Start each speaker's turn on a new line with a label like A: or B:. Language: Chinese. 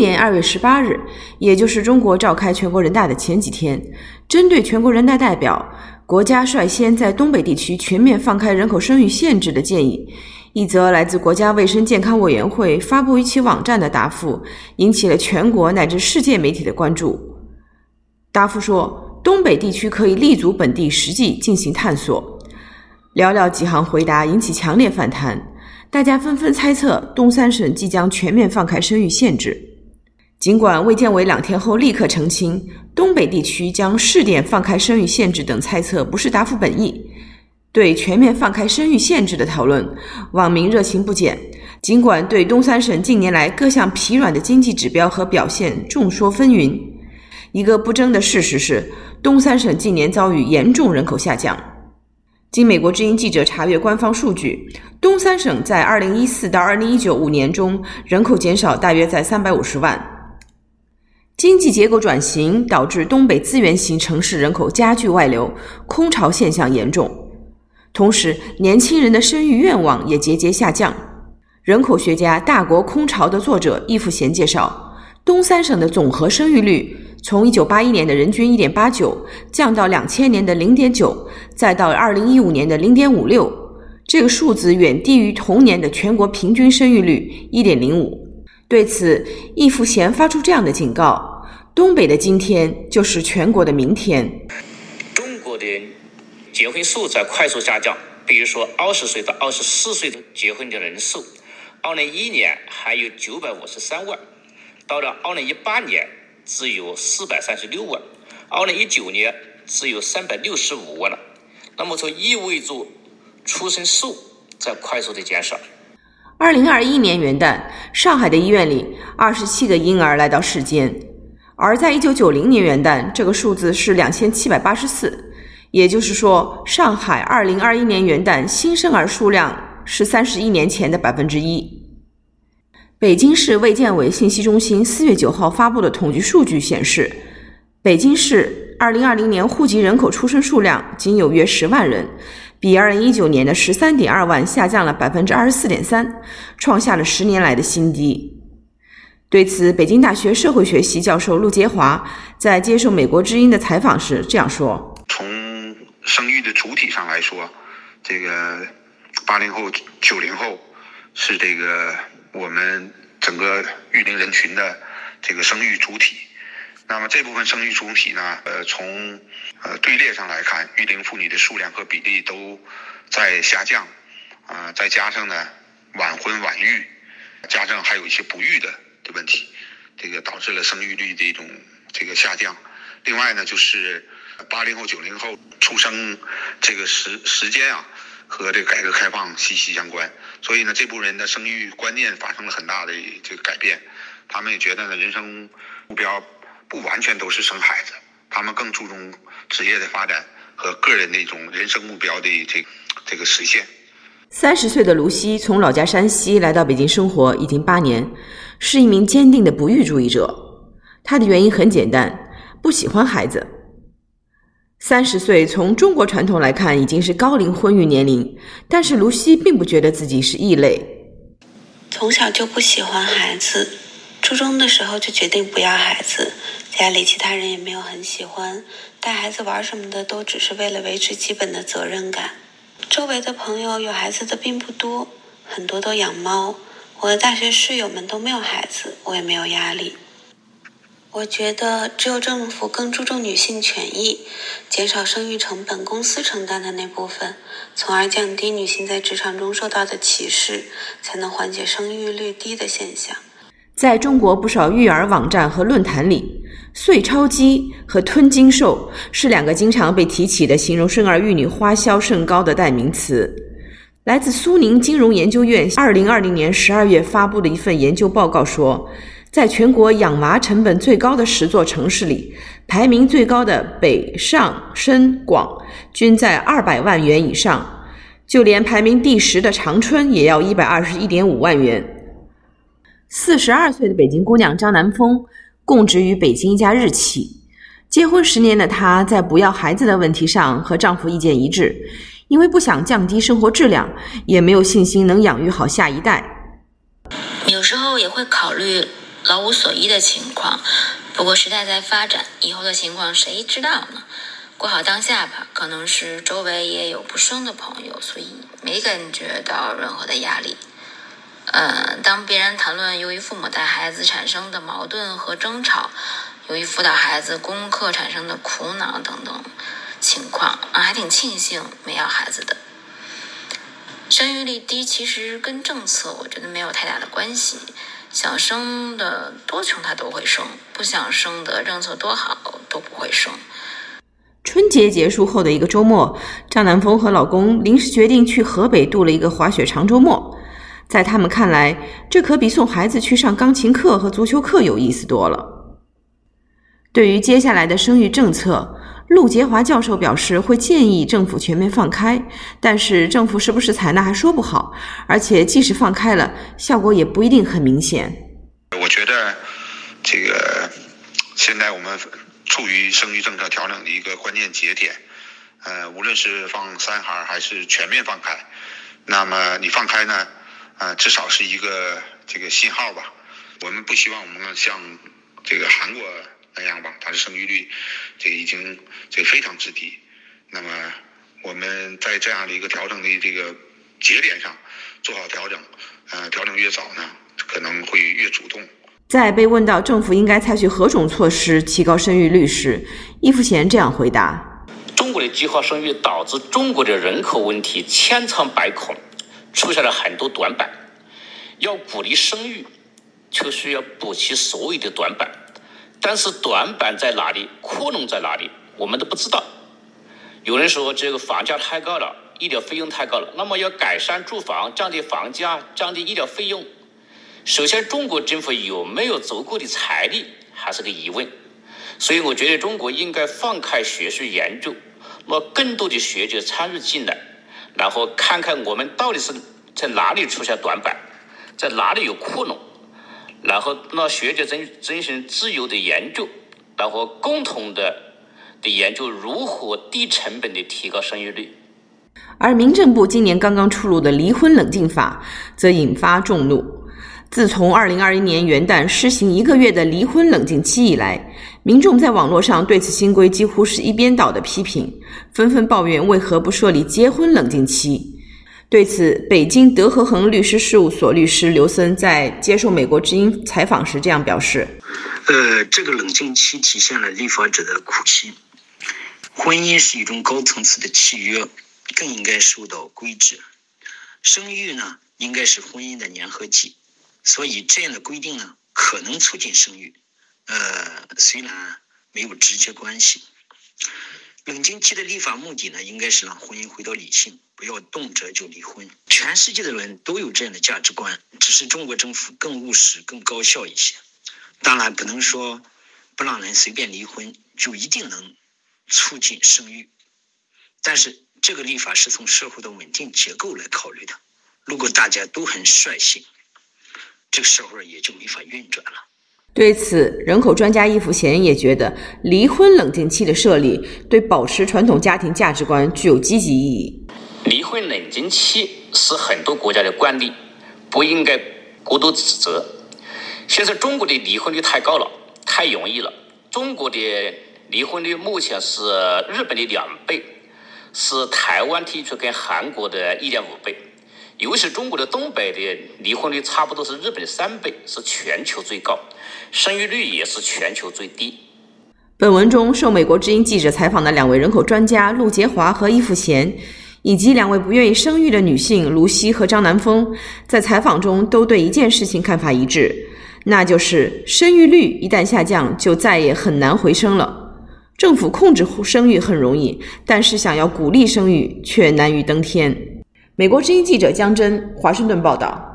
A: 年2月18日，也就是中国召开全国人大的前几天，针对全国人大代表国家率先在东北地区全面放开人口生育限制的建议，一则来自国家卫生健康委员会发布于其网站的答复，引起了全国乃至世界媒体的关注。答复说，东北地区可以立足本地实际进行探索。寥寥几行回答引起强烈反弹，大家纷纷猜测东三省即将全面放开生育限制。尽管卫健委2天后立刻澄清，东北地区将试点放开生育限制等猜测不是答复本意。对全面放开生育限制的讨论，网民热情不减。尽管对东三省近年来各项疲软的经济指标和表现众说纷纭，一个不争的事实是，东三省近年遭遇严重人口下降。经美国之音记者查阅官方数据，东三省在2014到2019 5年中人口减少大约在350万。经济结构转型导致东北资源型城市人口加剧外流，空巢现象严重。同时，年轻人的生育愿望也节节下降。人口学家《大国空巢》的作者易富贤介绍，东三省的总和生育率从1981年的人均 1.89 降到2000年的 0.9， 再到2015年的 0.56， 这个数字远低于同年的全国平均生育率 1.05。 对此，易富贤发出这样的警告：东北的今天就是全国的明天。
B: 中国的结婚数在快速下降，比如说20岁到24岁的结婚的人数，2011年还有953万，到了2018年只有436万，2019年只有365万了。那么这意味着出生数在快速的减少。
A: 2021年元旦，上海的医院里27个婴儿来到世间，而在1990年元旦，这个数字是2784，也就是说，上海2021年元旦新生儿数量是31年前的 1%。北京市卫健委信息中心4月9号发布的统计数据显示，北京市2020年户籍人口出生数量仅有约10万人，比2019年的13.2万下降了 24.3%， 创下了10年来的新低。对此，北京大学社会学系教授陆杰华在接受美国之音的采访时这样说：
C: 从生育的主体上来说，这个80后、90后是这个我们整个育龄人群的这个生育主体。那么这部分生育主体呢，从队列上来看，育龄妇女的数量和比例都在下降，再加上呢晚婚晚育，加上还有一些不育的问题，这个导致了生育率的一种这个下降。另外呢，就是80后、90后出生这个时间啊，和这个改革开放息息相关，所以呢，这部分人的生育观念发生了很大的这个改变。他们也觉得呢，人生目标不完全都是生孩子，他们更注重职业的发展和个人的一种人生目标的这个实现。
A: 30岁的卢西从老家山西来到北京生活已经8年，是一名坚定的不育主义者。他的原因很简单，不喜欢孩子。30岁从中国传统来看已经是高龄婚育年龄，但是卢西并不觉得自己是异类。
D: 从小就不喜欢孩子，初中的时候就决定不要孩子，家里其他人也没有很喜欢，带孩子玩什么的都只是为了维持基本的责任感。周围的朋友有孩子的并不多，很多都养猫。我的大学室友们都没有孩子，我也没有压力。我觉得只有政府更注重女性权益，减少生育成本公司承担的那部分，从而降低女性在职场中受到的歧视，才能缓解生育率低的现象。
A: 在中国不少育儿网站和论坛里，碎钞机和吞金兽是2个经常被提起的形容生儿育女花销甚高的代名词。来自苏宁金融研究院2020年12月发布的一份研究报告说，在全国养娃成本最高的10座城市里，排名最高的北上深广均在200万元以上，就连排名第10的长春也要121.5万元。42岁的北京姑娘张南风供职于北京一家日企，结婚10年的她在不要孩子的问题上和丈夫意见一致，因为不想降低生活质量，也没有信心能养育好下一代。
E: 有时候也会考虑
D: 老无所依的情况。不过时代在发展，以后的情况谁知道呢？过好当下吧。可能是周围也有不生的朋友，所以没感觉到任何的压力。当别人谈论由于父母带孩子产生的矛盾和争吵，由于辅导孩子功课产生的苦恼等等情况，还挺庆幸没要孩子的。生育率低其实跟政策我觉得没有太大的关系，想生的多穷他都会生，不想生的政策多好都不会生。
A: 春节结束后的一个周末，张南风和老公临时决定去河北度了一个滑雪长周末。在他们看来，这可比送孩子去上钢琴课和足球课有意思多了。对于接下来的生育政策，陆杰华教授表示会建议政府全面放开，但是政府是不是采纳还说不好，而且即使放开了，效果也不一定很明显。
C: 我觉得这个现在我们处于生育政策调整的一个关键节点，无论是放三孩还是全面放开，那么你放开呢，至少是一个这个信号吧。我们不希望我们像这个韩国那样吧，它的生育率这个已经这个非常之低。那么我们在这样的一个调整的这个节点上做好调整，调整越早呢，可能会越主动。
A: 在被问到政府应该采取何种措施提高生育率时，易富贤这样回答：
B: 中国的计划生育导致中国的人口问题千疮百孔，出现了很多短板。要鼓励生育，就需要补齐所有的短板，但是短板在哪里，窟窿在哪里，我们都不知道。有人说这个房价太高了，医疗费用太高了，那么要改善住房，降低房价，降低医疗费用。首先，中国政府有没有足够的财力还是个疑问，所以我觉得中国应该放开学术研究，让更多的学者参与进来，然后看看我们到底是在哪里出现短板，在哪里有窟窿，然后让学者进行自由的研究，然后共同的研究如何低成本的提高生育率。
A: 而民政部今年刚刚出炉的离婚冷静法则引发众怒。自从2021年元旦施行1个月的离婚冷静期以来，民众在网络上对此新规几乎是一边倒的批评，纷纷抱怨为何不设立结婚冷静期。对此，北京德和恒律师事务所律师刘森在接受美国之音采访时这样表示：
E: 这个冷静期体现了立法者的苦心。婚姻是一种高层次的契约，更应该受到规制。生育呢，应该是婚姻的粘合剂。所以这样的规定呢，可能促进生育，虽然没有直接关系。冷静期的立法目的呢，应该是让婚姻回到理性，不要动辄就离婚。全世界的人都有这样的价值观，只是中国政府更务实、更高效一些。当然，不能说不让人随便离婚就一定能促进生育，但是这个立法是从社会的稳定结构来考虑的。如果大家都很率性，这个社会也就没法运转了。
A: 对此，人口专家易富贤也觉得，离婚冷静期的设立对保持传统家庭价值观具有积极意义。
B: 离婚冷静期是很多国家的惯例，不应该过度指责。现在中国的离婚率太高了，太容易了。中国的离婚率目前是日本的2倍，是台湾地区跟韩国的1.5倍。尤其是中国的东北的离婚率差不多是日本的3倍，是全球最高，生育率也是全球最低。
A: 本文中受美国之音记者采访的2位人口专家陆杰华和易富贤，以及2位不愿意生育的女性卢希和张南风，在采访中都对一件事情看法一致，那就是生育率一旦下降，就再也很难回升了。政府控制生育很容易，但是想要鼓励生育却难于登天。美国之音记者江真，华盛顿报道。